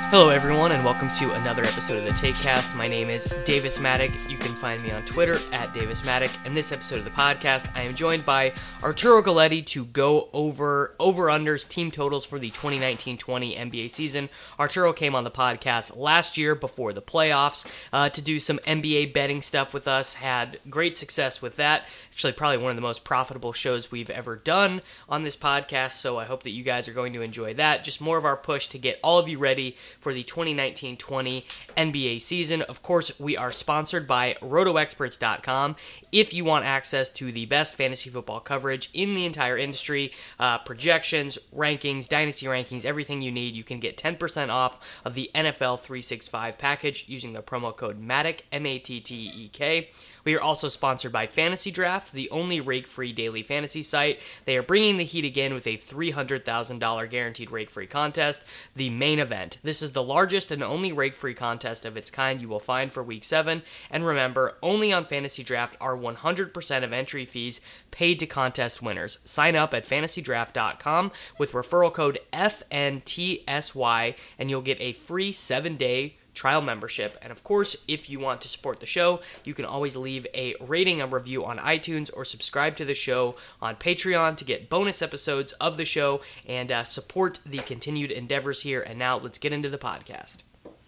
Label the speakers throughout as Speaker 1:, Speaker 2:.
Speaker 1: Hello, everyone, and welcome to another episode of the TakeCast. My name is Davis Maddock. You can find me on Twitter at Davis Maddock. In this episode of the podcast, I am joined by Arturo Galletti to go over-unders team totals for the 2019-20 NBA season. Arturo came on the podcast last year before the playoffs to do some NBA betting stuff with us. Had great success with that. Actually, probably one of the most profitable shows we've ever done on this podcast, so I hope that you guys are going to enjoy that. Just more of our push to get all of you ready for the 2019-20 NBA season. Of course, we are sponsored by RotoExperts.com. If you want access to the best fantasy football coverage in the entire industry, projections, rankings, dynasty rankings, everything you need, you can get 10% off of the NFL 365 package using the promo code MATTEK, M-A-T-T-E-K. We are also sponsored by Fantasy Draft, the only rake-free daily fantasy site. They are bringing the heat again with a $300,000 guaranteed rake-free contest, the main event. This is the largest and only rake-free contest of its kind you will find for Week 7. And remember, only on Fantasy Draft are 100% of entry fees paid to contest winners. Sign up at fantasydraft.com with referral code FNTSY, and you'll get a free 7-day trial membership. And of course, if you want to support the show, you can always leave a rating and review on iTunes or subscribe to the show on Patreon to get bonus episodes of the show and support the continued endeavors here. And now let's get into the podcast.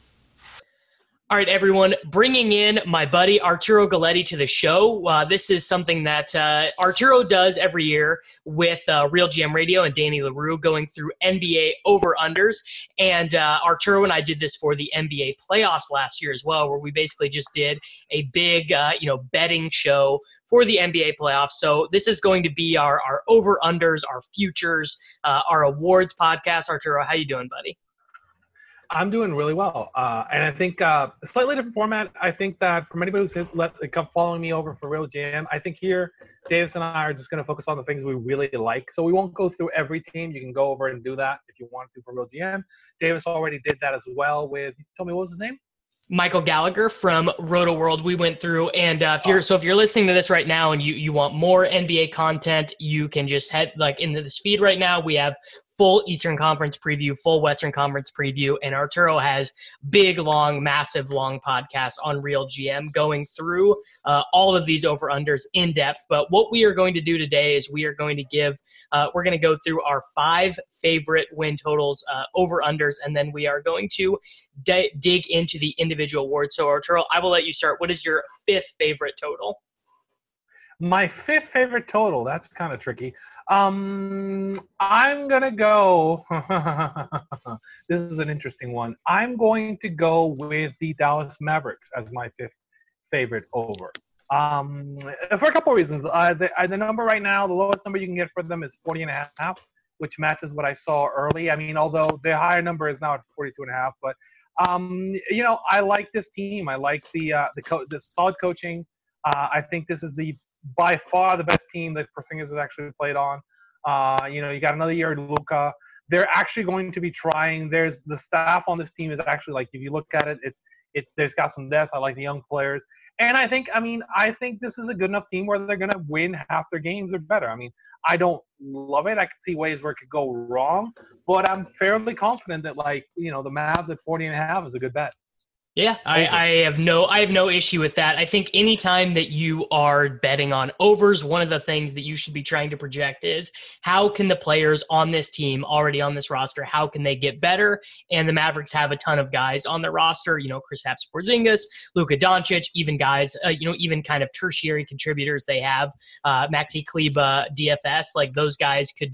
Speaker 1: All right, everyone, bringing in my buddy Arturo Galletti to the show. This is something that Arturo does every year with Real GM Radio and Danny LaRue, going through NBA over-unders. And Arturo and I did this for the NBA playoffs last year as well, where we basically just did a big betting show for the NBA playoffs. So this is going to be our over-unders, our futures, our awards podcast. Arturo, how you doing, buddy?
Speaker 2: I'm doing really well. And I think a slightly different format. I think that from anybody who's following me over for Real Jam, I think here Davis and I are just going to focus on the things we really like. So we won't go through every team. You can go over and do that if you want to for Real GM. Davis already did that as well with, tell me, what was his name?
Speaker 1: Michael Gallagher from Roto World. We went through, and if you're listening to this right now and you want more NBA content, you can just head into this feed right now. We have full Eastern Conference preview, full Western Conference preview, and Arturo has big, long, massive, long podcasts on Real GM going through all of these over-unders in depth. But what we are going to do today is we are going to we're going to go through our 5 favorite win totals, over-unders, and then we are going to dig into the individual awards. So Arturo, I will let you start. What is your 5th favorite total?
Speaker 2: My 5th favorite total, that's kind of tricky. I'm going to go – this is an interesting one. I'm going to go with the Dallas Mavericks as my 5th favorite over. For a couple of reasons. The number right now, the lowest number you can get for them is 40.5, which matches what I saw early. I mean, although the higher number is now at 42.5. But, I like this team. I like the solid coaching. I think this is by far the best team that Porzingis has actually played on. You got another year at Luka. They're actually going to be trying. There's the staff on this team is actually if you look at it, there's got some depth. I like the young players. And I think this is a good enough team where they're going to win half their games or better. I mean, I don't love it. I could see ways where it could go wrong, but I'm fairly confident that the Mavs at 40.5 is a good bet.
Speaker 1: Yeah, I have no issue with that. I think anytime that you are betting on overs, one of the things that you should be trying to project is how can the players on this team, already on this roster, how can they get better? And the Mavericks have a ton of guys on their roster, Kristaps Porzingis, Luka Doncic, even guys, even kind of tertiary contributors they have, Maxi Kleber, DFS, those guys could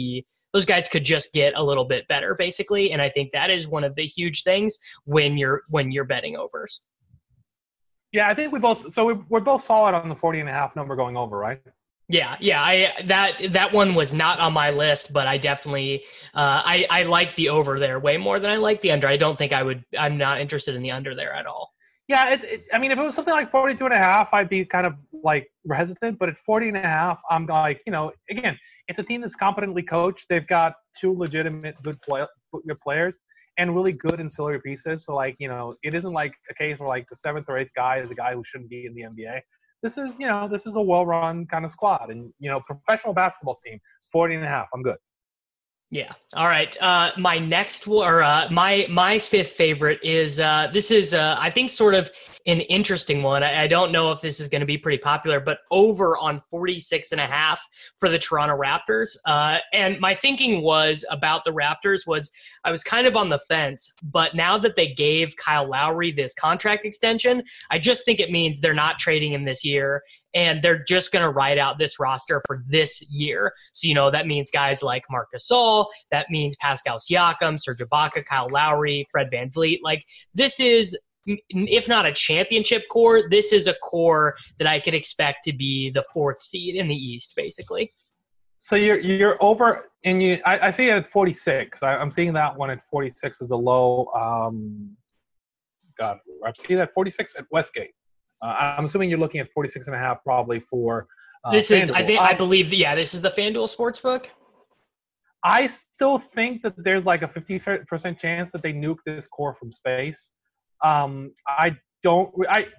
Speaker 1: just get a little bit better, basically. And I think that is one of the huge things when you're betting overs.
Speaker 2: Yeah, I think we're both solid on the 40.5 number going over, right?
Speaker 1: Yeah. That one was not on my list, but I definitely I like the over there way more than I like the under. I don't think I'm not interested in the under there at all.
Speaker 2: Yeah, if it was something like 42.5, I'd be kind of hesitant. But at 40.5, I'm again, it's a team that's competently coached. They've got 2 legitimate good players and really good ancillary pieces. So it isn't like a case where the 7th or 8th guy is a guy who shouldn't be in the NBA. This is a well-run kind of squad, and professional basketball team. 40.5, I'm good.
Speaker 1: Yeah. All right. My next my fifth favorite is this is I think sort of an interesting one. I don't know if this is going to be pretty popular, but over on 46.5 for the Toronto Raptors. And my thinking was about the Raptors was I was kind of on the fence, but now that they gave Kyle Lowry this contract extension, I just think it means they're not trading him this year, and they're just going to ride out this roster for this year. So, that means guys like Marc Gasol. That means Pascal Siakam, Serge Ibaka, Kyle Lowry, Fred VanVleet. Like, this is, if not a championship core, this is a core that I could expect to be the fourth seed in the East, basically.
Speaker 2: So you're over, and I see it at 46. I'm seeing that one at 46 as a low. I'm seeing that 46 at Westgate. I'm assuming you're looking at 46.5 probably for.
Speaker 1: This is, I believe, this is the FanDuel Sportsbook.
Speaker 2: I still think that there's like a 50% chance that they nuke this core from space. I don't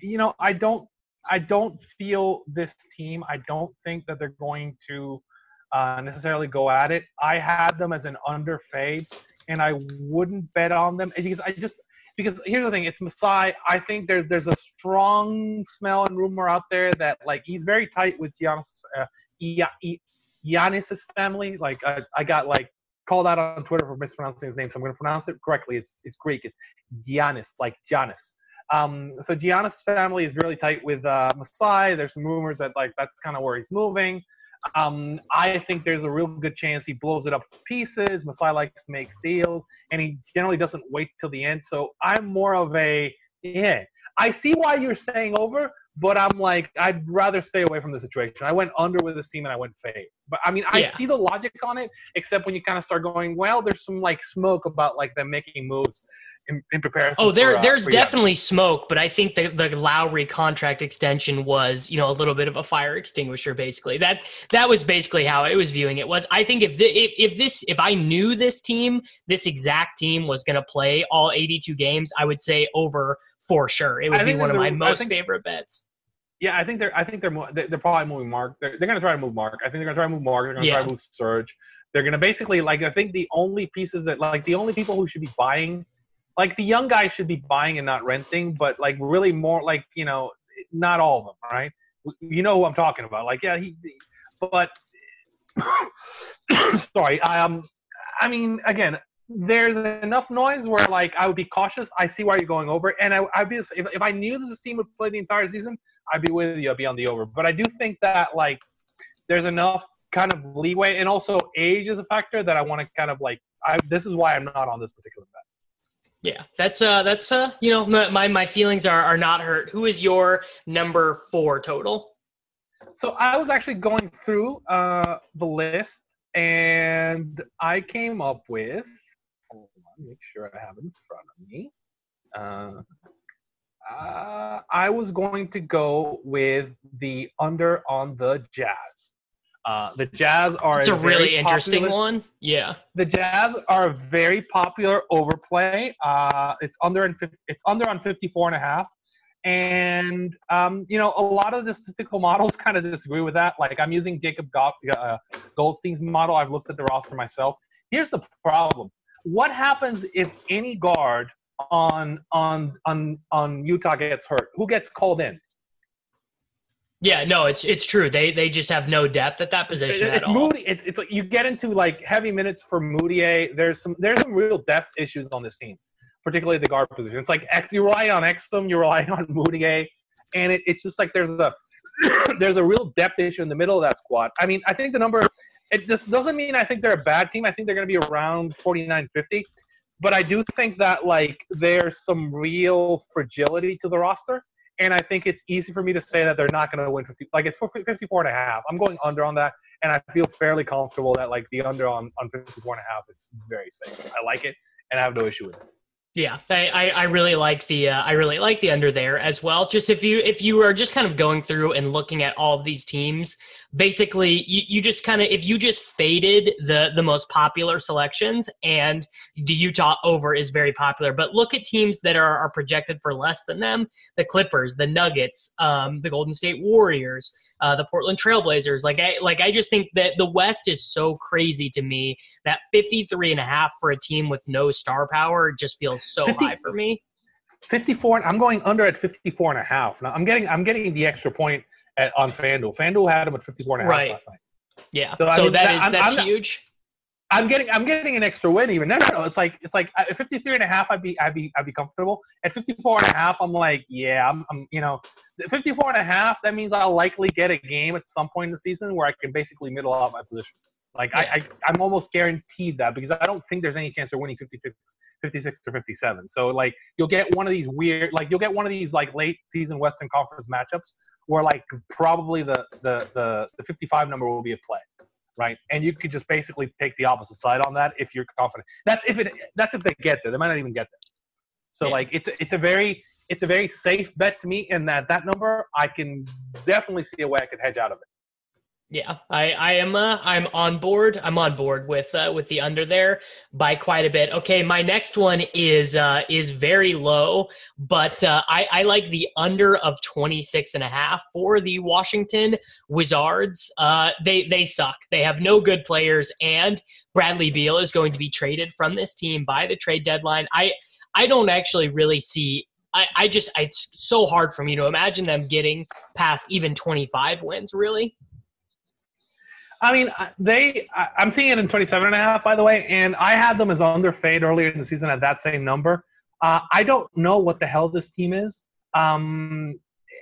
Speaker 2: feel this team. I don't think that they're going to necessarily go at it. I had them as an under fade, and I wouldn't bet on them because here's the thing. It's Masai. I think there's a strong smell and rumor out there that like he's very tight with Giannis's family. Like I got like called out on Twitter for mispronouncing his name, so I'm going to pronounce it correctly. It's Greek. It's Giannis, like Giannis. So Giannis' family is really tight with Masai. There's some rumors that like that's kind of where he's moving. I think there's a real good chance he blows it up for pieces. Masai likes to make steals, and he generally doesn't wait till the end. So I'm more of a I see why you're saying over, but I'm like, I'd rather stay away from the situation. I went under with this team, and I went fade. But, I mean, I see the logic on it, except when you kind of start going, well, there's some, like, smoke about, like, them making moves in comparison.
Speaker 1: Oh, there's definitely smoke, but I think the Lowry contract extension was, a little bit of a fire extinguisher, basically. That was basically how I was viewing it. Was I think if I knew this exact team was going to play all 82 games, I would say over for sure. It would be one of my most favorite bets.
Speaker 2: Yeah, I think they're probably moving Mark. They're going to try to move Mark. I think they're going to try to move Mark. They're going to try to move Serge. They're going to basically, like, I think the only pieces that, like, the only people who should be buying, like, the young guys should be buying and not renting, but, like, really more, like, not all of them, right? You know who I'm talking about. Like, yeah, but, sorry. I mean, again, there's enough noise where, like, I would be cautious. I see why you're going over. And I'd be, if I knew this team would play the entire season, I'd be with you. I'd be on the over. But I do think that, like, there's enough kind of leeway. And also age is a factor that I want to kind of, like, this is why I'm not on this particular bet.
Speaker 1: Yeah, that's my feelings are not hurt. Who is your number 4 total?
Speaker 2: So I was actually going through the list, and I came up with, hold on, make sure I have it in front of me. I was going to go with the under on the Jazz. The Jazz are
Speaker 1: it's a really interesting one. Yeah.
Speaker 2: The Jazz are a very popular overplay. It's under on 54.5. And, a lot of the statistical models kind of disagree with that. Like, I'm using Jacob Goldstein's model. I've looked at the roster myself. Here's the problem. What happens if any guard on Utah gets hurt? Who gets called in?
Speaker 1: Yeah, no, it's true. They just have no depth at that position at all.
Speaker 2: Moody. It's like you get into like heavy minutes for Moutier. There's some real depth issues on this team, particularly the guard position. It's like you rely on Exum, you rely on Moutier, and it's just like there's a real depth issue in the middle of that squad. I mean, I think the number. This doesn't mean I think they're a bad team. I think they're going to be around 49-50, but I do think that like there's some real fragility to the roster. And I think it's easy for me to say that they're not going to win 50. Like, it's 54.5. I'm going under on that, and I feel fairly comfortable that, like, the under on 54.5 is very safe. I like it, and I have no issue with it.
Speaker 1: Yeah, I really like the under there as well. Just if you are just kind of going through and looking at all of these teams, basically you just kind of if you just faded the most popular selections, and the Utah over is very popular. But look at teams that are projected for less than them: the Clippers, the Nuggets, the Golden State Warriors, the Portland Trailblazers. I just think that the West is so crazy to me that 53.5 for a team with no star power just feels so
Speaker 2: 50,
Speaker 1: high for me.
Speaker 2: 54. I'm going under at 54 and a half. Now I'm getting the extra point on FanDuel. FanDuel had him at 54 and a half last night.
Speaker 1: Yeah. So I mean, that's huge.
Speaker 2: I'm getting an extra win even. No. It's like at 53 and a half, I'd be comfortable. At 54 and a half, I'm like, yeah, I'm 54 and a half, that means I'll likely get a game at some point in the season where I can basically middle out my position. Like, yeah. I'm almost guaranteed that because I don't think there's any chance they're winning 56 or 57. So, like, you'll get one of these like late season Western Conference matchups where, like, probably the 55 number will be a play, right? And you could just basically take the opposite side on that if you're confident. That's if they get there. They might not even get there. So, yeah. Like, it's a very safe bet to me, and that number I can definitely see a way I could hedge out of it.
Speaker 1: Yeah, I'm on board. I'm on board with the under there by quite a bit. Okay, my next one is very low, but I like the under of 26.5 for the Washington Wizards. They suck. They have no good players, and Bradley Beal is going to be traded from this team by the trade deadline. I don't actually really see. It's so hard for me to imagine them getting past even 25 wins. Really.
Speaker 2: I mean, I'm seeing it in 27.5, by the way, and I had them as under fade earlier in the season at that same number. I don't know what the hell this team is. And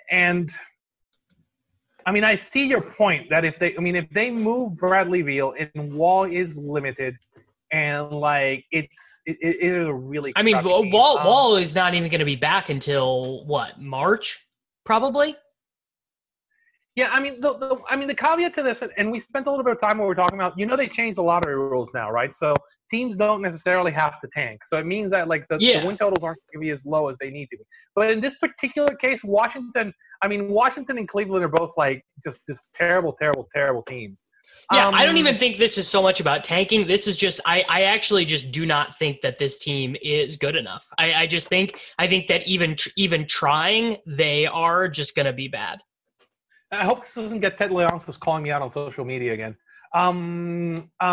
Speaker 2: I mean, I see your point that if they move Bradley Beal and Wall is limited, and like it is a really.
Speaker 1: I mean, Wall is not even going to be back until what, March, probably.
Speaker 2: Yeah, I mean, the caveat to this, and we spent a little bit of time when we were talking about, they changed the lottery rules now, right? So teams don't necessarily have to tank. So it means that, like, the win totals aren't going to be as low as they need to be. But in this particular case, Washington and Cleveland are both, like, just terrible, terrible, terrible teams.
Speaker 1: Yeah, I don't even think this is so much about tanking. This is just I actually just do not think that this team is good enough. I think that even trying, they are just going to be bad.
Speaker 2: I hope this doesn't get Ted Leonsis calling me out on social media again. I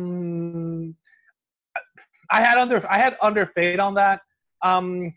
Speaker 2: had under fade on that. I'm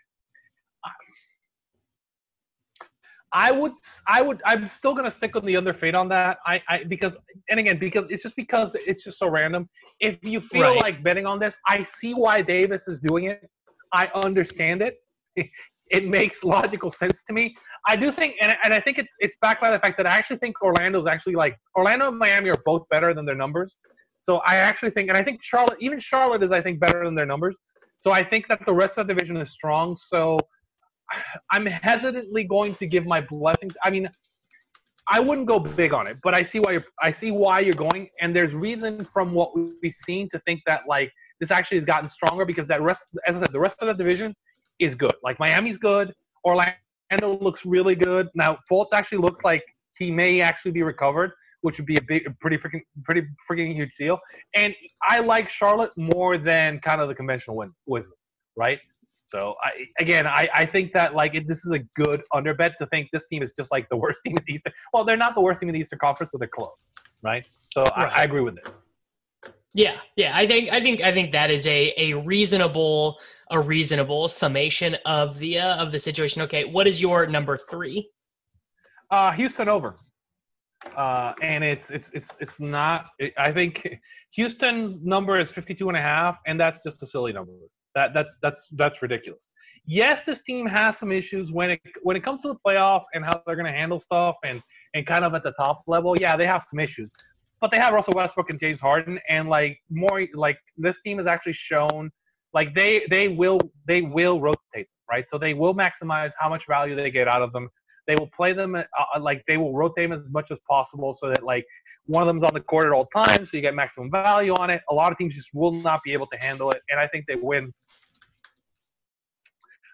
Speaker 2: still gonna stick with the under fade on that. Because it's just so random. If you feel like betting on this, I see why Davis is doing it. I understand it. It makes logical sense to me. I do think, and I think it's backed by the fact that I actually think Orlando and Miami are both better than their numbers. So I actually think, and I think Charlotte is, I think, better than their numbers. So I think that the rest of the division is strong. So I'm hesitantly going to give my blessings. I mean, I wouldn't go big on it, but I see why you're going, and there's reason from what we've seen to think that, like, this actually has gotten stronger because the rest of the division is good. Like, Miami's good. Orlando looks really good. Now, Fultz actually looks like he may actually be recovered, which would be a pretty freaking huge deal. And I like Charlotte more than kind of the conventional wisdom, right? So, I think that, like, this is a good under bet to think this team is just like the worst team in the Eastern. Well, they're not the worst team in the Eastern Conference, but they're close, right? So right. I agree with it.
Speaker 1: Yeah. I think that is a reasonable summation of the situation. Okay, what is your number 3?
Speaker 2: Houston over, and it's not. I think Houston's number is 52.5, and that's just a silly number. That's ridiculous. Yes, this team has some issues when it comes to the playoff and how they're going to handle stuff and kind of at the top level. Yeah, they have some issues. But they have Russell Westbrook and James Harden, and this team has actually shown they will rotate them, right? So they will maximize how much value they get out of them. They will play them they will rotate them as much as possible so that, like, one of them's on the court at all times, so you get maximum value on it. A lot of teams just will not be able to handle it, and I think they win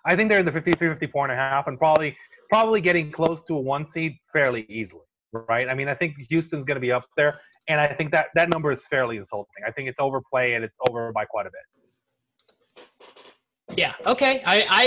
Speaker 2: I think they're in the 53, 54 and a half, and probably getting close to a 1 seed fairly easily, right? I mean, I think Houston's going to be up there, and I think that number is fairly insulting. I think it's overplay, and it's over by quite a bit.
Speaker 1: Yeah. Okay.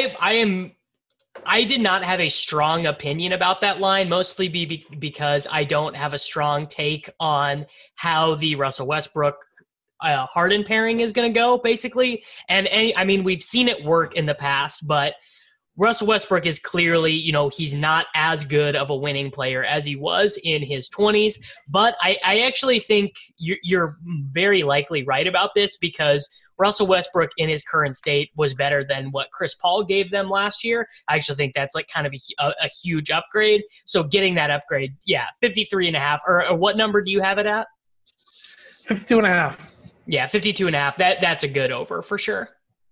Speaker 1: I did not have a strong opinion about that line, mostly because I don't have a strong take on how the Russell Westbrook Harden pairing is going to go, basically. And I mean, we've seen it work in the past, but Russell Westbrook is clearly, he's not as good of a winning player as he was in his 20s. But I actually think you're very likely right about this, because Russell Westbrook in his current state was better than what Chris Paul gave them last year. I actually think that's like kind of a huge upgrade. So getting that upgrade, 53 and a half, or what number do you have it at?
Speaker 2: 52 and a half.
Speaker 1: Yeah, 52 and a half. That's a good over for sure.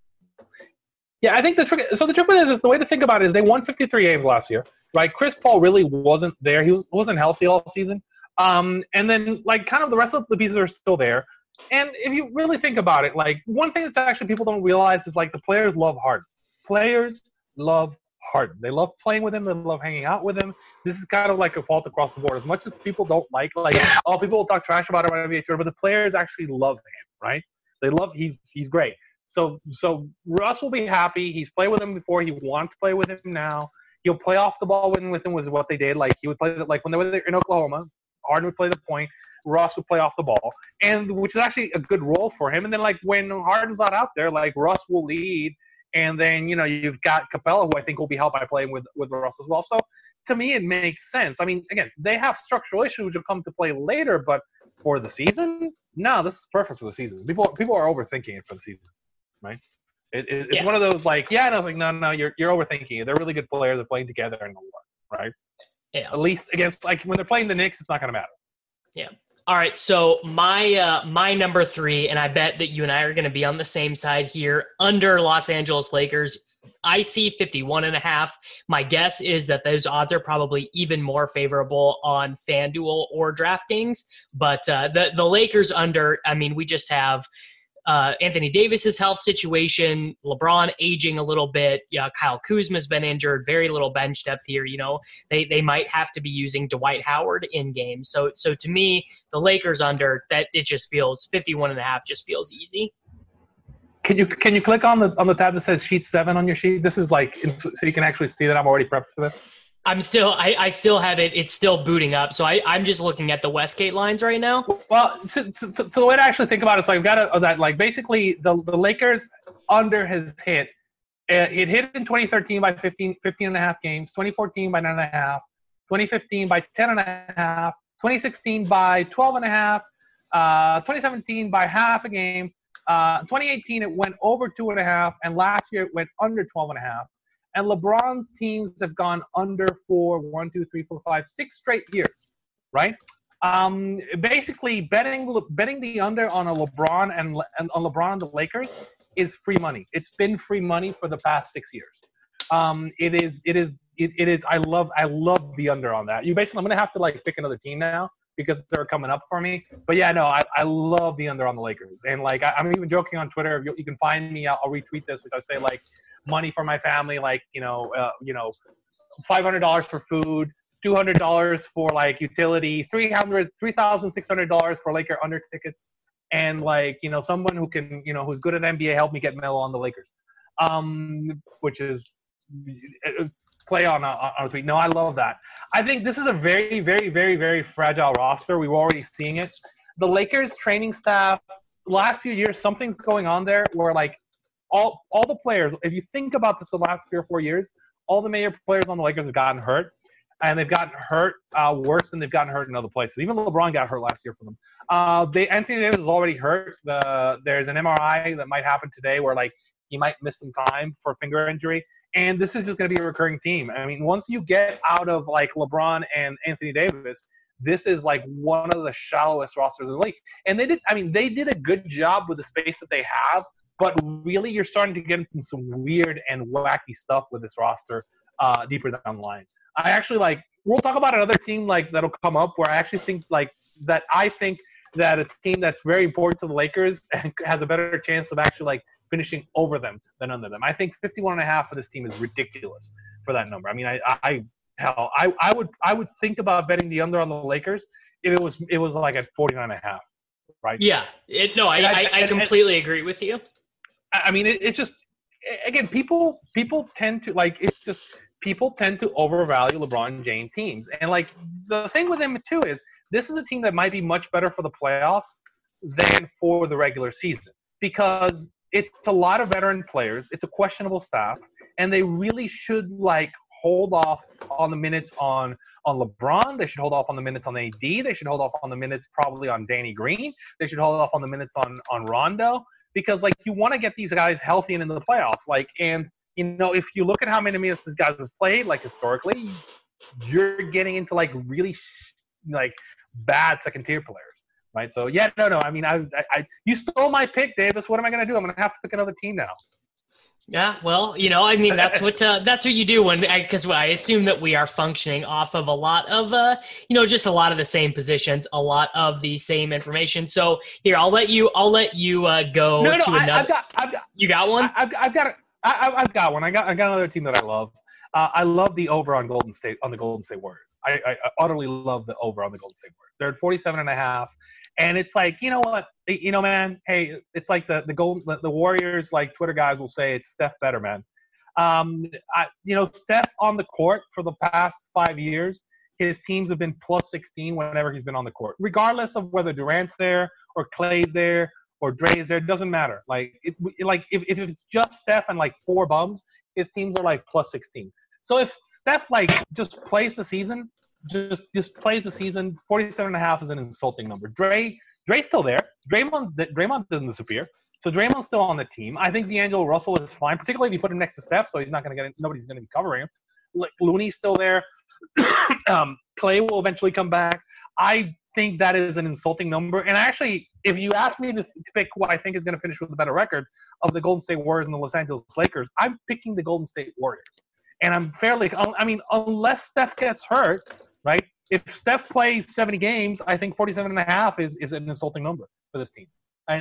Speaker 2: Yeah, I think the trick is the way to think about it is they won 53 games last year, right? Chris Paul really wasn't there. He wasn't healthy all season. And then, like, kind of the rest of the pieces are still there. And if you really think about it, like, one thing that's actually people don't realize is, like, the players love Harden. Players love Harden. They love playing with him. They love hanging out with him. This is kind of like a fault across the board. As much as people don't like, people will talk trash about him on NBA Twitter, but the players actually love him, right? They love he's great. So Russ will be happy. He's played with him before. He wants to play with him now. He'll play off the ball with him was what they did. Like, he would play like when they were in Oklahoma, Harden would play the point. Russ would play off the ball, and which is actually a good role for him. And then, like, when Harden's not out there, like, Russ will lead, and then you've got Capella, who I think will be helped by playing with Russ as well. So to me, it makes sense. I mean, again, they have structural issues which will come to play later, but for the season, no, this is perfect for the season. People are overthinking it for the season. Right, it's one of those like, no, you're overthinking it. They're really good players. They're playing together in the war, right?
Speaker 1: Yeah.
Speaker 2: At least against, like, when they're playing the Knicks, it's not going to matter.
Speaker 1: Yeah. All right. So my number 3, and I bet that you and I are going to be on the same side here, under Los Angeles Lakers. I see 51 and a half. My guess is that those odds are probably even more favorable on FanDuel or DraftKings. But the Lakers under, I mean, we just have Anthony Davis's health situation, LeBron aging a little bit. Kyle Kuzma's been injured, very little bench depth here. They might have to be using Dwight Howard in game. So to me, the Lakers under, that it just feels 51 and a half just feels easy.
Speaker 2: Can you click on the tab that says sheet 7 on your sheet? This is like, so you can actually see that I'm already prepped for this.
Speaker 1: I still have it. It's still booting up. So I'm just looking at the Westgate lines right now.
Speaker 2: Well, so the way to actually think about it, so I've got that, like, basically the Lakers under has hit. It hit in 2013 by 15 and a half games, 2014 by 9.5, 2015 by 10.5, 2016 by 12.5, 2017 by half a game, 2018 it went over 2.5, and last year it went under 12.5. And LeBron's teams have gone under for 1, 2, 3, 4, 5, 6 straight years, right? Basically, betting the under on a LeBron and on LeBron and the Lakers is free money. It's been free money for the past 6 years. It is. I love the under on that. I'm gonna have to, like, pick another team now because they're coming up for me. But yeah, no, I love the under on the Lakers. And, like, I'm even joking on Twitter. You can find me. I'll retweet this, which I say, like, money for my family, like, $500 for food, $200 for, like, utility, $3,600 for Laker under tickets, and, like, someone who can, who's good at NBA, help me get Melo on the Lakers, which is play on a tweet. No, I love that. I think this is a very, very, very, very fragile roster. We were already seeing it. The Lakers training staff, last few years, something's going on there where, like, all the players, if you think about this the last 3 or 4 years, all the major players on the Lakers have gotten hurt, and they've gotten hurt worse than they've gotten hurt in other places. Even LeBron got hurt last year for them. Anthony Davis is already hurt. There's an MRI that might happen today where, like, he might miss some time for a finger injury, and this is just going to be a recurring team. I mean, once you get out of, like, LeBron and Anthony Davis, this is, like, one of the shallowest rosters in the league. And they did a good job with the space that they have. But really, you're starting to get into some weird and wacky stuff with this roster deeper down the line. I actually, like, we'll talk about another team, like, that'll come up where I actually think, like, that I think that a team that's very important to the Lakers and has a better chance of actually, like, finishing over them than under them. I think 51.5 for this team is ridiculous for that number. I mean, I would think about betting the under on the Lakers if it was like at 49.5, right?
Speaker 1: Yeah. I completely agree with you.
Speaker 2: I mean, it's just, again, people tend to overvalue LeBron James teams. And like the thing with him too is this is a team that might be much better for the playoffs than for the regular season, because it's a lot of veteran players. It's a questionable staff, and they really should like hold off on the minutes on LeBron. They should hold off on the minutes on AD. They should hold off on the minutes probably on Danny Green. They should hold off on the minutes on Rondo, because like you want to get these guys healthy and into the playoffs. Like, and you know, if you look at how many minutes these guys have played, like historically, you're getting into like really like bad second tier players. Right, so yeah, no. I mean, I you stole my pick, Davis. What am I going to do? I'm going to have to pick another team now.
Speaker 1: Yeah, well, you know, I mean, that's what you do because I assume that we are functioning off of a lot of, just a lot of the same positions, a lot of the same information. So here, I'll let you go to another. You got one?
Speaker 2: I've got one. I got another team that I love. I love the over on Golden State Warriors. I utterly love the over on the Golden State Warriors. They're at 47.5. And it's like, you know what, man, hey, it's like the Warriors, like Twitter guys will say it's Steph better, man. Steph on the court for the past 5 years, his teams have been plus 16 whenever he's been on the court, regardless of whether Durant's there or Clay's there or Dre's there. It doesn't matter. Like, if it's just Steph and like 4 bums, his teams are like plus 16. So if Steph like just plays the season, just plays the season, 47.5 is an insulting number. Dre's still there. Draymond doesn't disappear. So Draymond's still on the team. I think D'Angelo Russell is fine, particularly if you put him next to Steph, so he's not going to nobody's going to be covering him. Like, Looney's still there. Clay will eventually come back. I think that is an insulting number. And actually, if you ask me to pick who I think is going to finish with a better record of the Golden State Warriors and the Los Angeles Lakers, I'm picking the Golden State Warriors. And I'm unless Steph gets hurt, right? If Steph plays 70 games, I think 47.5 is an insulting number for this team.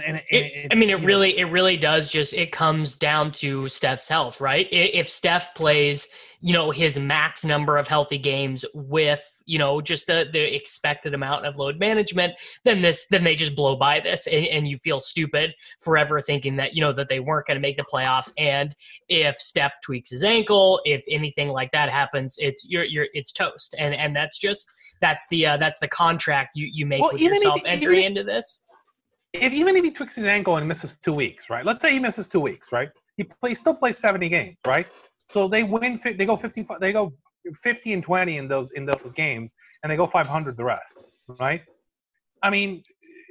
Speaker 1: It really does. It comes down to Steph's health, right? If Steph plays, his max number of healthy games with, just the expected amount of load management, then they just blow by this, and you feel stupid forever thinking that, that they weren't going to make the playoffs. And if Steph tweaks his ankle, if anything like that happens, it's toast. And that's the contract you make with yourself entering into this.
Speaker 2: Even if he tweaks his ankle and misses 2 weeks, right? Let's say he misses 2 weeks, right? He still plays 70 games, right? So they win. They go 55. They go 50 and 20 in those games, and they go 500 the rest, right? I mean,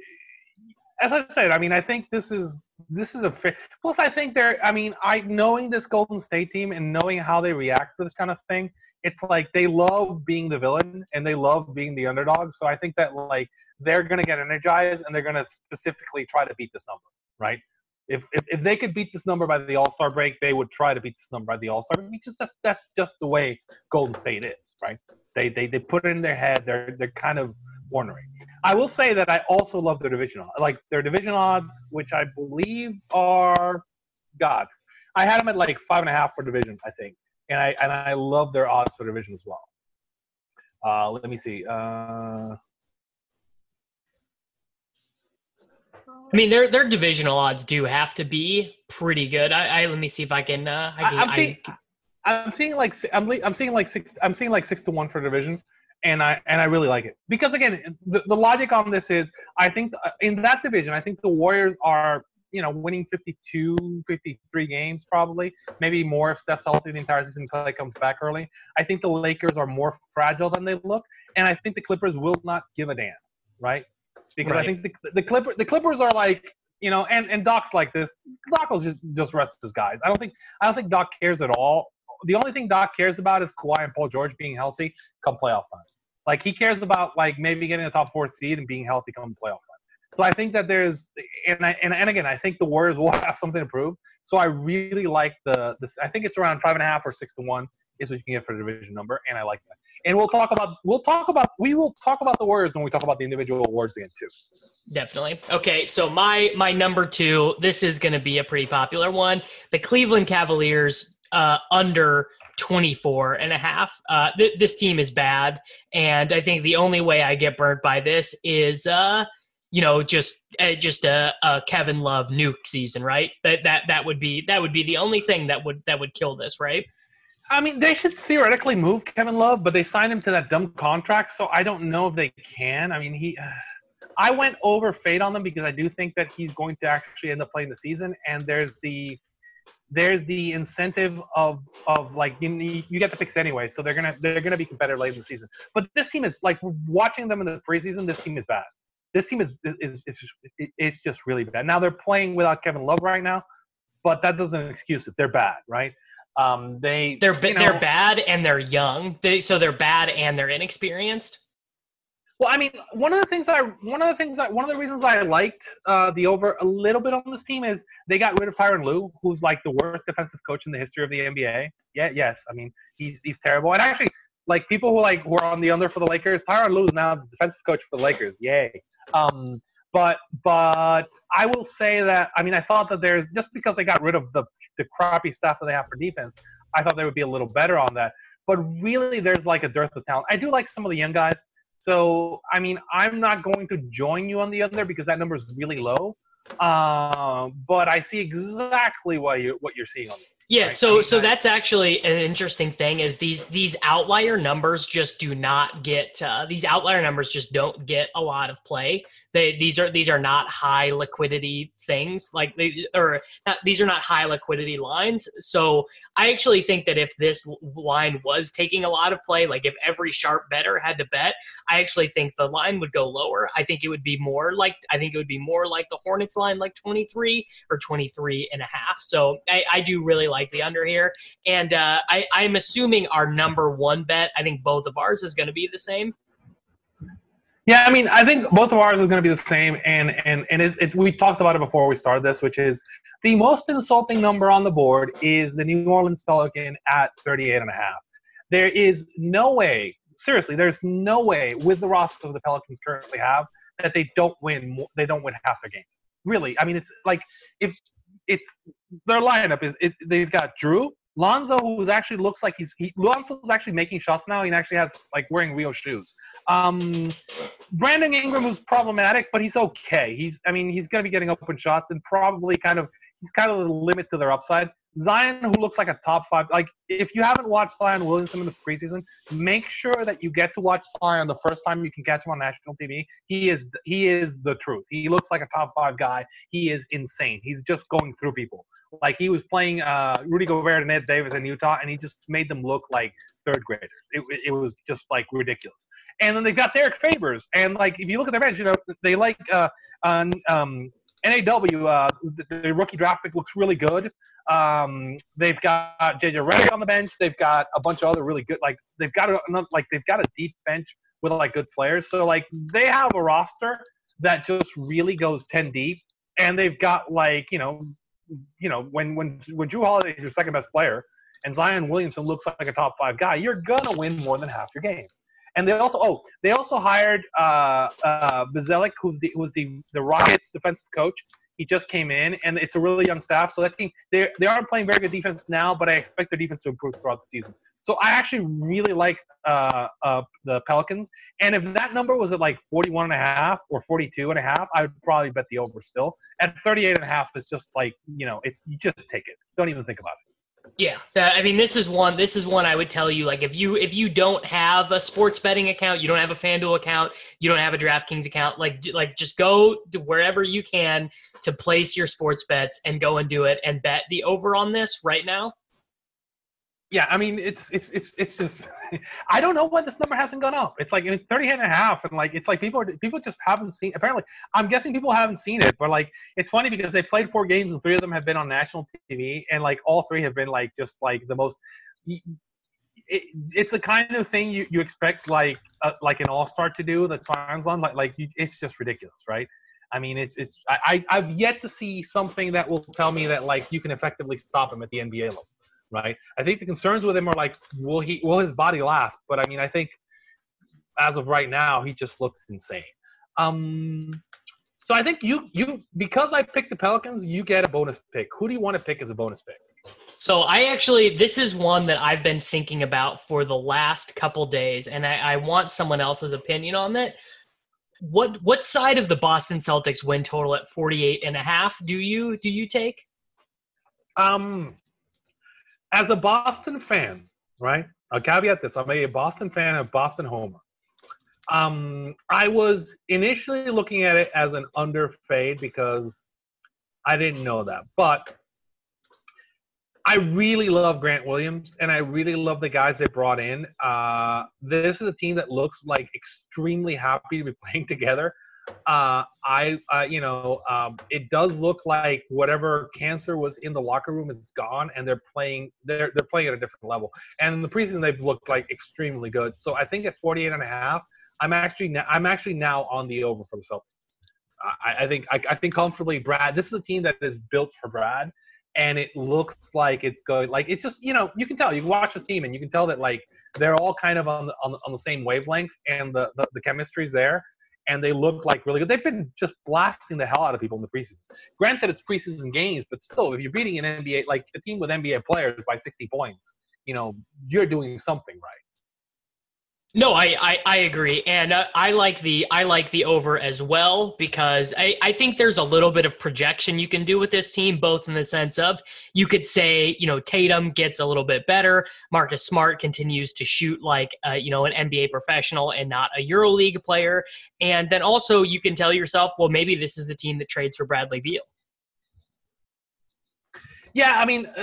Speaker 2: as I said, I think this is a fair. Plus, I think knowing this Golden State team and knowing how they react to this kind of thing, it's like they love being the villain and they love being the underdog. So I think that like they're going to get energized and they're going to specifically try to beat this number, right? If they could beat this number by the All-Star break, they would try to beat this number by the All-Star break. That's just the way Golden State is, right? They put it in their head. They're kind of ornery. I will say that I also love their division odds. Like their division odds, which I believe are I had them at like 5.5 for division, I think. And I love their odds for division as well. Let me see.
Speaker 1: Their divisional odds do have to be pretty good. Let me see if I can.
Speaker 2: I'm seeing like 6 to 1 for division, and I really like it because again, the logic on this is I think in that division, I think the Warriors are winning 52, 53 games probably, maybe more if Steph's healthy the entire season. Clay comes back early. I think the Lakers are more fragile than they look, and I think the Clippers will not give a damn, right? Because right. I think the Clippers are like, and Doc's like this. Doc will just rest his guys. I don't think Doc cares at all. The only thing Doc cares about is Kawhi and Paul George being healthy come playoff time. Like he cares about like maybe getting a top 4 seed and being healthy come playoff time. So I think that there's and again I think the Warriors will have something to prove. So I really like this. I think it's around 5.5 or 6 to 1 is what you can get for the division number, and I like that. And we will talk about the Warriors when we talk about the individual awards again too.
Speaker 1: Definitely. Okay, so my number 2, this is going to be a pretty popular one. The Cleveland Cavaliers under 24 and a half. This team is bad, and I think the only way I get burnt by this is just a Kevin Love nuke season, right? That would be the only thing that would kill this, right?
Speaker 2: I mean, they should theoretically move Kevin Love, but they signed him to that dumb contract, so I don't know if they can. I mean, I went over fade on them because I do think that he's going to actually end up playing the season, and there's the incentive of like you get the picks anyway, so they're gonna be competitive late in the season. But this team is like, watching them in the preseason. This team is bad. This team is just really bad. Now they're playing without Kevin Love right now, but that doesn't excuse it. They're bad, right?
Speaker 1: They're bad and they're young. They're bad and they're inexperienced.
Speaker 2: Well, I mean, one of the reasons I liked the over a little bit on this team is they got rid of Tyronn Lue, who's like the worst defensive coach in the history of the NBA. Yeah, yes, I mean he's terrible. And actually, like, people who are on the under for the Lakers, Tyronn Lue is now the defensive coach for the Lakers. Yay. But I will say that, I mean, I thought that there's, just because they got rid of the crappy stuff that they have for defense, I thought they would be a little better on that. But really, there's like a dearth of talent. I do like some of the young guys. So, I mean, I'm not going to join you on the under because that number is really low. But I see exactly what you're seeing on this.
Speaker 1: Yeah,
Speaker 2: right?
Speaker 1: so that's actually an interesting thing, is these outlier numbers just do not get these outlier numbers just don't get a lot of play. These are not high liquidity things, like these are not high liquidity lines. So I actually think that if this line was taking a lot of play, like if every sharp bettor had to bet, I actually think the line would go lower. I think it would be more like the Hornets line, like 23 or 23 and a half. So I do really like the under here, and I'm assuming our number one bet, I think both of ours is going to be the same.
Speaker 2: Yeah, I mean, I think both of ours is going to be the same, and it's we talked about it before we started this, which is the most insulting number on the board is the New Orleans Pelican at 38.5. There is no way, seriously, there's no way with the roster the Pelicans currently have that they don't win half their games. Really, I mean, it's like, if it's their lineup is they've got Drew, Lonzo, who actually looks like Lonzo's actually making shots now. He actually has, like, wearing real shoes. Brandon Ingram, who's problematic, but he's okay. He's going to be getting open shots, and probably he's kind of the limit to their upside. Zion, who looks like a top 5. Like, if you haven't watched Zion Williamson in the preseason, make sure that you get to watch Zion the first time you can catch him on national TV. He is the truth. He looks like a top 5 guy. He is insane. He's just going through people. Like, he was playing Rudy Gobert and Ed Davis in Utah, and he just made them look like third graders. It was just, like, ridiculous. And then they've got Derek Favors, and, like, if you look at their bench, they like NAW. The rookie draft pick looks really good. They've got JJ Redick on the bench. They've got a bunch of other really good, like, they've got a deep bench with, like, good players. So, like, they have a roster that just really goes 10 deep, and they've got, like, when Jrue Holiday is your second best player and Zion Williamson looks like a top 5 guy, you're gonna win more than half your games. And they also hired Bzdelik, who's the Rockets defensive coach. He just came in, and it's a really young staff. So that team, they aren't playing very good defense now, but I expect their defense to improve throughout the season. So I actually really like the Pelicans. And if that number was at like 41.5 or 42.5, I would probably bet the over still. At 38.5, it's just like, you just take it. Don't even think about it.
Speaker 1: Yeah, I mean, this is one I would tell you, like, if you don't have a sports betting account, you don't have a FanDuel account, you don't have a DraftKings account, like just go to wherever you can to place your sports bets and go and do it and bet the over on this right now.
Speaker 2: Yeah, I mean, it's just, I don't know why this number hasn't gone up. It's like 38.5, and like, it's like people just haven't seen. Apparently, I'm guessing people haven't seen it, but like, it's funny because they played 4 games and 3 of them have been on national TV, and like all 3 have been like just like the most. It's the kind of thing you expect like an all-star to do that Zion's on. It's just ridiculous, right? I mean, I've yet to see something that will tell me that like you can effectively stop him at the NBA level. right? I think the concerns with him are like, will his body last? But I mean, I think as of right now, he just looks insane. So I think you because I picked the Pelicans, you get a bonus pick. Who do you want to pick as a bonus pick?
Speaker 1: So this is one that I've been thinking about for the last couple days, and I want someone else's opinion on that. What side of the Boston Celtics win total at 48.5 do you take?
Speaker 2: As a Boston fan, right? I'll caveat this. I'm a Boston fan, a Boston homer. I was initially looking at it as an under fade because I didn't know that. But I really love Grant Williams, and I really love the guys they brought in. This is a team that looks like extremely happy to be playing together. It does look like whatever cancer was in the locker room is gone, and they're playing at a different level. And in the preseason, they've looked like extremely good. So I think at 48.5, I'm actually now on the over for the Celtics. I think comfortably Brad. This is a team that is built for Brad, and it looks like it's going. Like it's just you can tell. You can watch this team, and you can tell that like they're all kind of on the same wavelength, and the chemistry's there. And they look like really good. They've been just blasting the hell out of people in the preseason. Granted, it's preseason games, but still, if you're beating an NBA, like a team with NBA players by 60 points, you're doing something right.
Speaker 1: No, I agree, and I like the over as well because I think there's a little bit of projection you can do with this team, both in the sense of you could say Tatum gets a little bit better, Marcus Smart continues to shoot like an NBA professional and not a EuroLeague player, and then also you can tell yourself, well, maybe this is the team that trades for Bradley Beal.
Speaker 2: Yeah, I mean,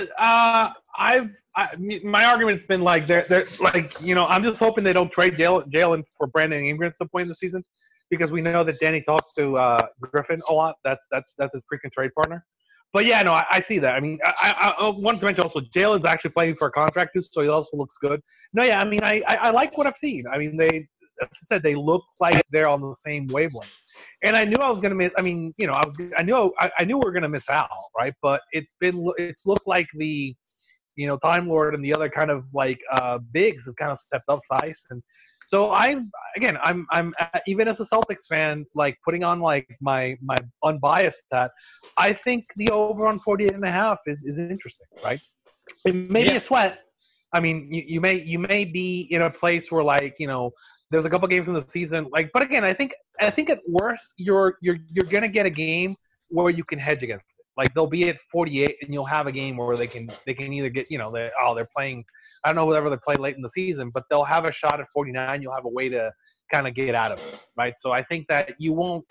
Speaker 2: my argument's been like they're like I'm just hoping they don't trade Jalen for Brandon Ingram at some point in the season because we know that Danny talks to Griffin a lot. That's his freaking trade partner. But yeah, no, I see that. I mean, I want to mention also Jalen's actually playing for a contract too, so he also looks good. No, yeah, I mean, I like what I've seen. I mean, as I said, they look like they're on the same wavelength. And I knew I was going to miss. I mean, I knew we were going to miss out, right? But it's looked like the, Time Lord and the other kind of like bigs have kind of stepped up to ice. And so I'm even as a Celtics fan, like putting on like my unbiased hat, I think the over on 48.5 is interesting, right? It may be a sweat. I mean, you may be in a place where like there's a couple games in the season, like, but again, I think at worst you're gonna get a game where you can hedge against it. Like they'll be at 48, and you'll have a game where they can either get they're playing, I don't know, whatever they play late in the season, but they'll have a shot at 49. You'll have a way to kind of get out of it, right? So I think that you won't.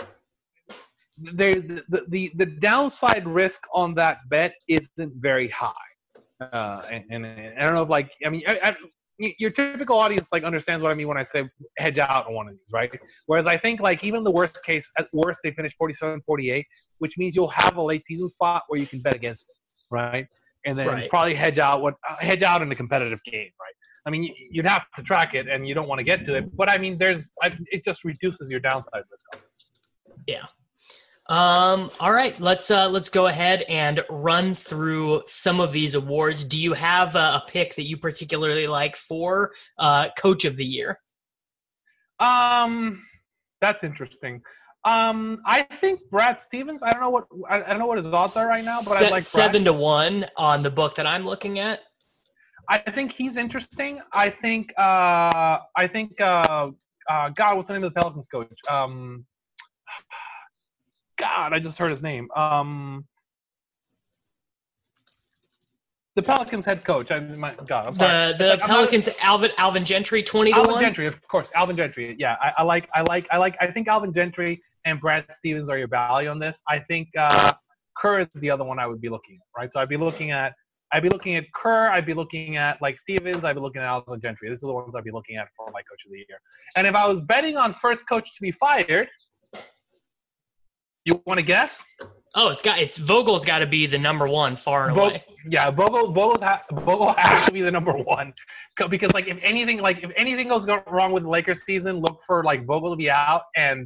Speaker 2: The downside risk on that bet isn't very high, and I don't know if your typical audience like understands what I mean when I say hedge out on one of these, right? Whereas I think like even the worst case, at worst they finish 47-48, which means you'll have a late season spot where you can bet against it, right? And then probably hedge out in a competitive game, right? I mean, you'd have to track it, and you don't want to get to it, but I mean, it just reduces your downside risk on this.
Speaker 1: Yeah. All right, let's go ahead and run through some of these awards. Do you have a pick that you particularly like for Coach of the Year?
Speaker 2: That's interesting. I think Brad Stevens. I don't know what his odds are right now, but I like
Speaker 1: 7-1 on the book that I'm looking at.
Speaker 2: I think he's interesting. I think God, what's the name of the Pelicans coach? God, I just heard his name. The Pelicans head coach. I'm sorry.
Speaker 1: The Pelicans, Alvin Gentry, 20-1.
Speaker 2: Alvin Gentry, of course. Alvin Gentry. Yeah, I think Alvin Gentry and Brad Stevens are your value on this. I think Kerr is the other one I would be looking at, right? So I'd be looking at Kerr. I'd be looking at like Stevens. I'd be looking at Alvin Gentry. These are the ones I'd be looking at for my Coach of the Year. And if I was betting on first coach to be fired. You want to guess?
Speaker 1: Oh, Vogel's got to be the number one far and away.
Speaker 2: Yeah, Vogel has to be the number one because if anything goes wrong with the Lakers season, look for like Vogel to be out and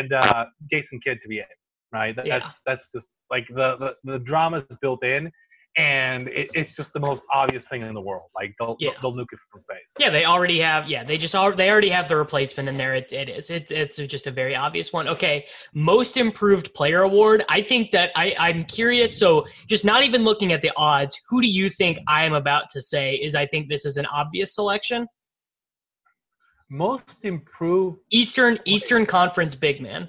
Speaker 2: Jason Kidd to be in. Right? That's just like the drama is built in, and it's just the most obvious thing in the world. Like they'll nuke it from space.
Speaker 1: Yeah, they already have. Yeah, they already have the replacement in there. It's just a very obvious one. Okay, most improved player award. I think that I'm curious. So just not even looking at the odds, who do you think I am about to say is? I think this is an obvious selection.
Speaker 2: Most improved
Speaker 1: Eastern Conference big man.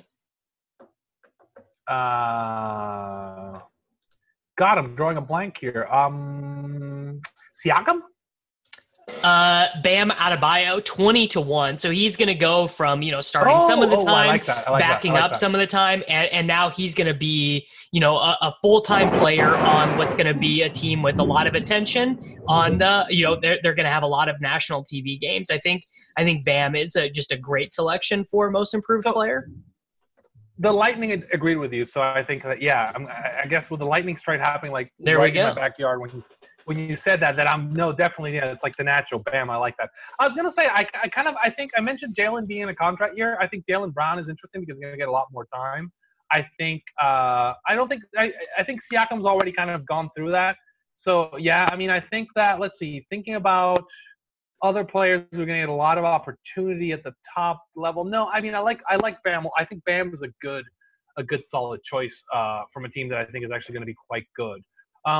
Speaker 2: God, I'm drawing a blank here. Siakam?
Speaker 1: Bam Adebayo, 20-1. So he's going to go from, starting some of the time, backing up some of the time, and now he's going to be, a full-time player on what's going to be a team with a lot of attention on the, they're going to have a lot of national TV games. I think Bam is just a great selection for most improved player.
Speaker 2: The Lightning agreed with you, so I think that I guess with the lightning strike happening
Speaker 1: there
Speaker 2: right in my backyard when you said that I'm definitely it's like the natural. Bam, I like that. I was gonna say I think I mentioned Jalen being in a contract year. I think Jaylen Brown is interesting because he's gonna get a lot more time. I think I think Siakam's already kind of gone through that. So yeah, I mean I think that thinking about other players who are going to get a lot of opportunity at the top level. No, I mean I like Bam. I think Bam is a good solid choice from a team that I think is actually going to be quite good. I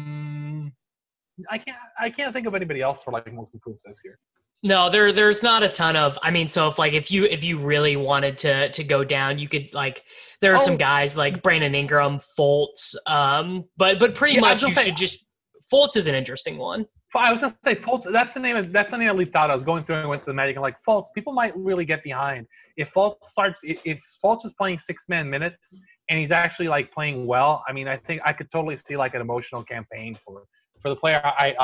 Speaker 2: can't think of anybody else for most improved this year.
Speaker 1: No, there's not a ton of. I mean, so if you really wanted to go down, you could there are some guys like Brandon Ingram, Fultz, but pretty much you should just. Fultz is an interesting one.
Speaker 2: I was going to say Fultz. That's the name I leaped out. I was going through and went to the Magic and Fultz. People might really get behind if Fultz is playing 6-man minutes and he's actually playing well. I mean, I think I could totally see an emotional campaign for the player.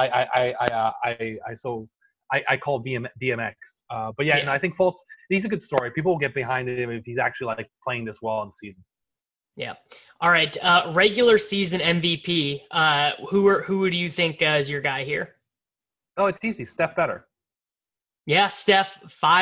Speaker 2: I call BMX. But yeah, no, I think Fultz. He's a good story. People will get behind him if he's actually playing this well in the season.
Speaker 1: Yeah. All right. Regular season MVP. Who do you think is your guy here?
Speaker 2: Oh, it's easy. Steph Better.
Speaker 1: Yeah, Steph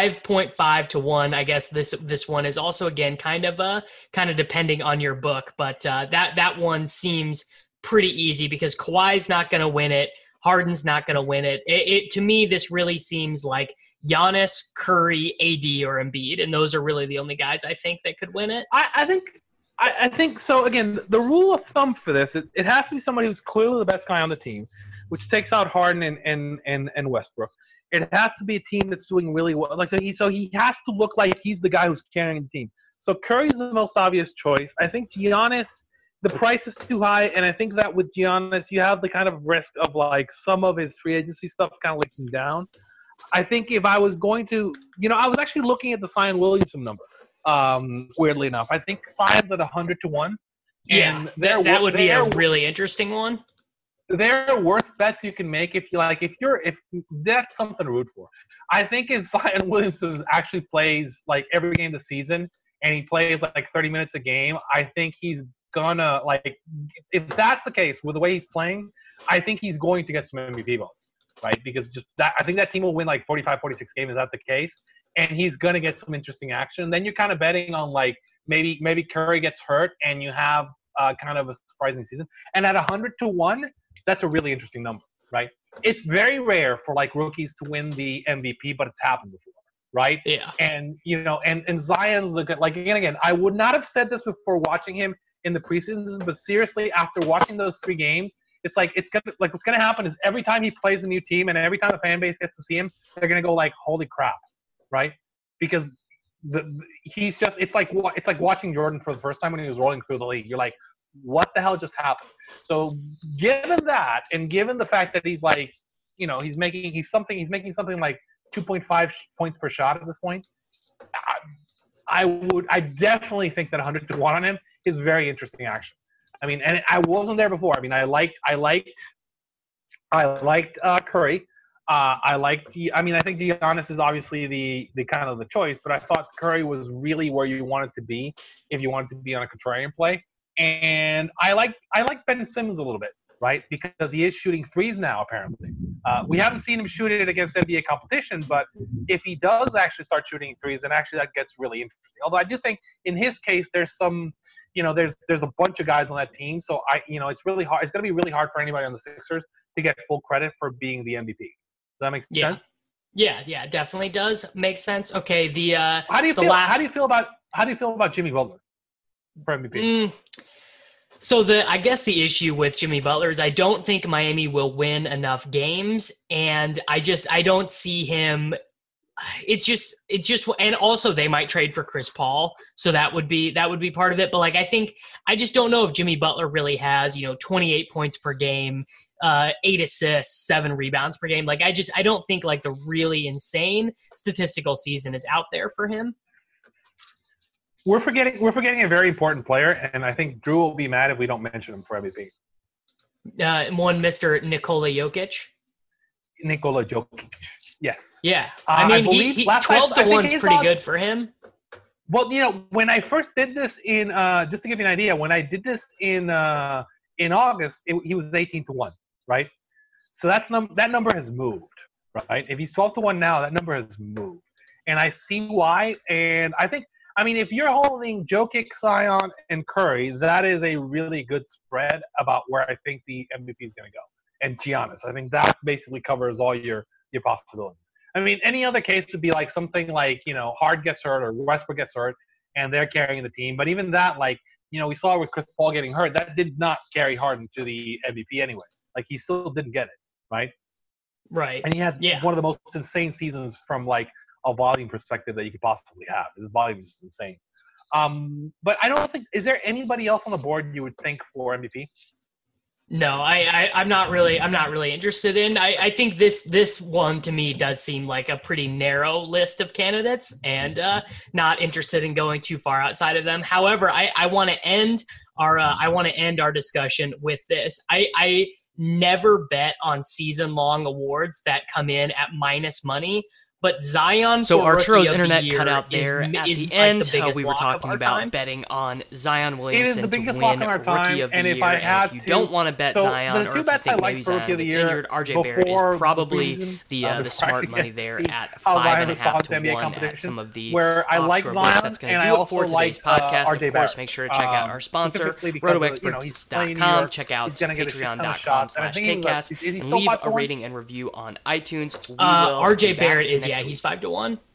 Speaker 1: 5.5-1. I guess this one is also again kind of depending on your book, but that one seems pretty easy because Kawhi's not going to win it. Harden's not going to win it. It to me, this really seems like Giannis, Curry, AD, or Embiid, and those are really the only guys I think that could win it.
Speaker 2: I think so. Again, the rule of thumb for this, it has to be somebody who's clearly the best guy on the team, which takes out Harden and Westbrook. It has to be a team that's doing really well. So he has to look like he's the guy who's carrying the team. So Curry's the most obvious choice. I think Giannis, the price is too high, and I think that with Giannis, you have the kind of risk of some of his free agency stuff kind of leaking down. I think if I was going to, I was actually looking at the Zion Williamson number. Weirdly enough, I think Zion's at 100-1.
Speaker 1: Yeah, that would be a really interesting one.
Speaker 2: They're worst bets you can make if that's something to root for. I think if Zion Williamson actually plays every game this season and he plays 30 minutes a game, I think he's gonna if that's the case with the way he's playing, I think he's going to get some MVP votes, right? Because I think that team will win 45, 46 games. Is that the case? And he's going to get some interesting action. Then you're kind of betting on maybe Curry gets hurt and you have kind of a surprising season. And at 100-1, that's a really interesting number, right? It's very rare for rookies to win the MVP, but it's happened before, right?
Speaker 1: Yeah.
Speaker 2: And and Zion's the good. Again, I would not have said this before watching him in the preseason, but seriously, after watching those 3 games, it's what's gonna happen is every time he plays a new team and every time a fan base gets to see him, they're gonna go holy crap. Right, because it's like watching Jordan for the first time when he was rolling through the league. You're like, what the hell just happened? So given that, and given the fact that he's he's making something like 2.5 points per shot at this point, I definitely think that 100-1 on him is very interesting action. I mean, and I wasn't there before. I mean, I liked Curry. I think Giannis is obviously the kind of the choice, but I thought Curry was really where you wanted to be if you wanted to be on a contrarian play. And I like Ben Simmons a little bit, right? Because he is shooting threes now, apparently. We haven't seen him shoot it against NBA competition, but if he does actually start shooting threes, then actually that gets really interesting. Although I do think in his case, there's some there's a bunch of guys on that team, so it's really hard. It's going to be really hard for anybody on the Sixers to get full credit for being the MVP. Does that make sense?
Speaker 1: Yeah, definitely does make sense. Okay,
Speaker 2: how do you feel about Jimmy Butler for MVP?
Speaker 1: So I guess the issue with Jimmy Butler is I don't think Miami will win enough games, and I don't see him. It's just, and also they might trade for Chris Paul, so that would be part of it. But I just don't know if Jimmy Butler really has 28 points per game, 8 assists, 7 rebounds per game. I don't think the really insane statistical season is out there for him.
Speaker 2: We're forgetting a very important player, and I think Drew will be mad if we don't mention him for MVP.
Speaker 1: One Mr. Nikola Jokic.
Speaker 2: Nikola Jokic, yes.
Speaker 1: Yeah, I believe he 12-1 is pretty good for him.
Speaker 2: Well, when I first did this in just to give you an idea, when I did this in August, he was 18-1, right? So that number has moved, right? If he's 12-1 now, that number has moved, and I see why. And if you're holding Jokic, Zion, and Curry, that is a really good spread about where I think the MVP is going to go. And Giannis, I think that basically covers all your possibilities. Any other case would be something like, Hard gets hurt or Westbrook gets hurt, and they're carrying the team. But even that, we saw with Chris Paul getting hurt, that did not carry Harden to the MVP anyway. He still didn't get it, right?
Speaker 1: Right.
Speaker 2: And he had one of the most insane seasons from a volume perspective that you could possibly have. His volume is insane. But I don't think – is there anybody else on the board you would think for MVP?
Speaker 1: No, I'm not really interested in. I think this one to me does seem like a pretty narrow list of candidates, and not interested in going too far outside of them. However, I want to end our discussion with this. I never bet on season-long awards that come in at minus money. But Zion, so Arturo's
Speaker 2: internet
Speaker 1: cut out there at the end. How we were talking about betting on Zion Williamson to win Rookie of the Year. And if you don't want to bet Zion, or if you think maybe Zion gets injured, RJ Barrett is probably the smart money there at 5.5 to 1 at some of the offshore books. That's going to do it for today's podcast. Of course, make sure to check out our sponsor, RotoExperts.com. Check out Patreon.com/TakeCast and leave a rating and review on iTunes.
Speaker 2: RJ Barrett is he's 5-1.